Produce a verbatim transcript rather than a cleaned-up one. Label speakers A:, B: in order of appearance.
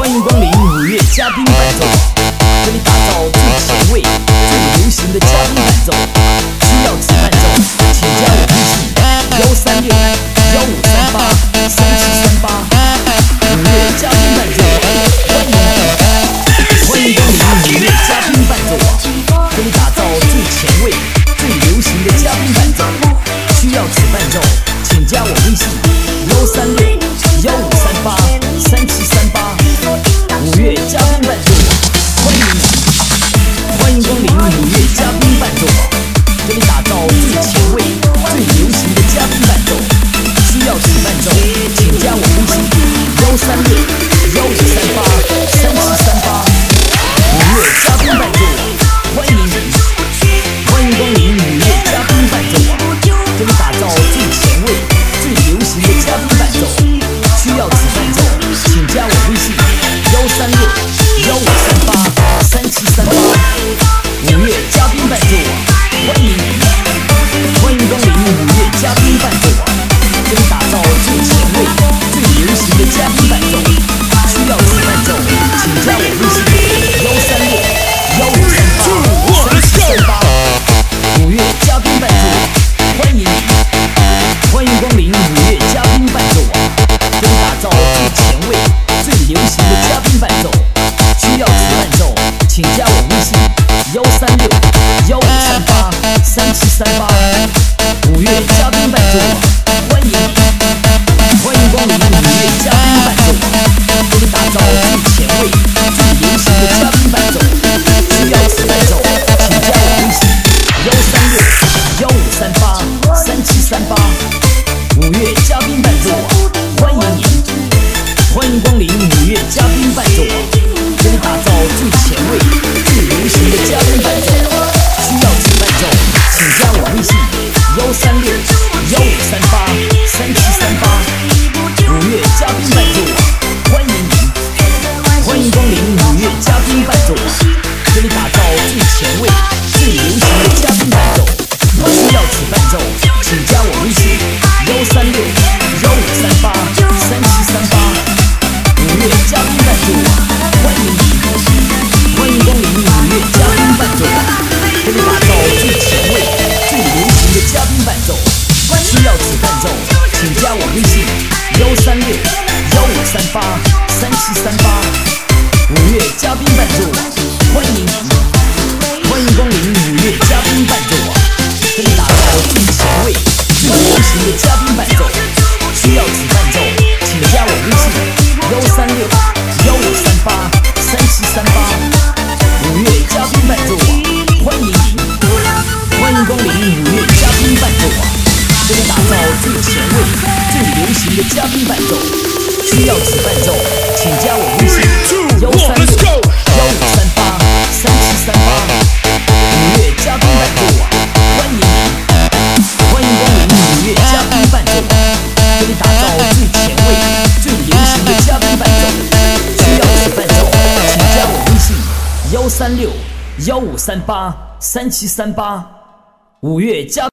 A: 欢迎光临五月嘉宾伴奏，这里打造最前卫、最流行的嘉宾伴奏。需要此伴奏，请加我微信幺三六幺五三八三七三八。五月嘉宾伴奏，欢迎欢迎光临五月嘉宾伴奏网，这里打造最前卫、最流行的嘉宾伴奏。需要此伴奏，请加我微信幺三六幺五三八三七三八。五月嘉宾伴奏网，欢迎欢迎光临五月嘉宾伴奏网，这里打造最前卫、最流行的嘉宾伴奏。需要此伴奏，请加我微信幺三六幺五三八三七三八。五月嘉宾伴奏网，欢迎欢迎光临五月嘉宾伴奏网，这里打造最前卫、最流行的嘉宾伴奏。需要此伴奏，请加我微信幺三六幺五三八三七三八。五月嘉宾伴奏网，欢迎欢迎光临五月嘉宾伴奏网，这里打造最前卫、最流行的嘉宾伴奏。需要此伴奏，请加我微信幺三六幺五三八三七三八。五月嘉宾伴奏网，欢迎欢迎光临五月嘉宾伴奏网，这里打造最前卫、最流行的嘉宾伴奏。需要此伴奏，请加我微信幺三六幺五三八三七三八。五月嘉宾伴奏网，欢迎欢迎光临五月嘉宾伴奏网，这里打造最前卫、最流行的嘉宾伴奏。需要此伴奏，请加我微信幺三六幺五三八三七三八。五月嘉宾伴奏网，欢迎您欢迎光临五月嘉宾伴奏网，这里打造最前卫、最流行的嘉宾伴奏。需要此伴奏，请加我微信幺三六幺五三八三七三八。五月嘉宾伴奏网，欢迎您欢迎光临五月嘉宾伴奏网，这里打造最前卫、最流行的嘉宾伴奏。需要此伴奏，请加我微信幺三六幺五三八三七三八。五月嘉宾伴奏网，欢迎欢迎光临五月嘉宾伴奏网，这里打造最前卫、最流行的嘉宾伴奏。需要此伴奏，请加我微信幺三六幺五三八三七三八。五月嘉宾伴奏网，欢迎欢迎光临五月嘉宾伴奏网，这里打造最前卫、最流行的嘉宾伴奏。需要此伴奏，请加我微信幺三六幺五三八三七三八。五月嘉宾伴奏网，欢迎您欢迎光临五月嘉宾伴奏网，这里打造最前卫、最流行的嘉宾伴奏。需要此伴奏，请加我微信幺三六幺五三八三七三八。五月嘉宾伴奏网，欢迎您欢迎光临五月嘉宾伴奏网，这里打造最前卫、最流行的嘉宾伴奏。需要此伴奏，请加我微信幺三六幺五三八三七三八。五月嘉